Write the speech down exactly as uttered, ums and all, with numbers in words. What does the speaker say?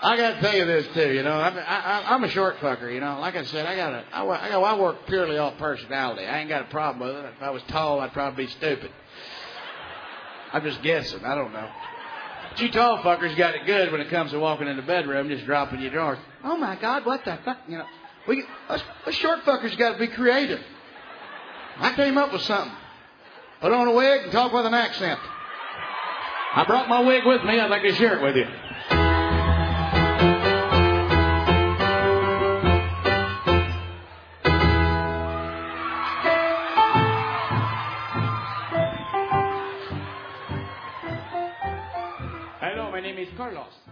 I got to tell you this too. You know, I, I, I'm a short fucker. You know, like I said, I got a, I, I, got, I work purely off personality. I ain't got a problem with it. If I was tall, I'd probably be stupid. I'm just guessing. I don't know. But you tall fuckers got it good when it comes to walking in the bedroom, just dropping your drawers. Oh my God, what the fuck? You know, we us, us short fuckers got to be creative. I came up with something. Put on a wig and talk with an accent. I brought my wig with me. I'd like to share it with you. Hello, my name is Carlos.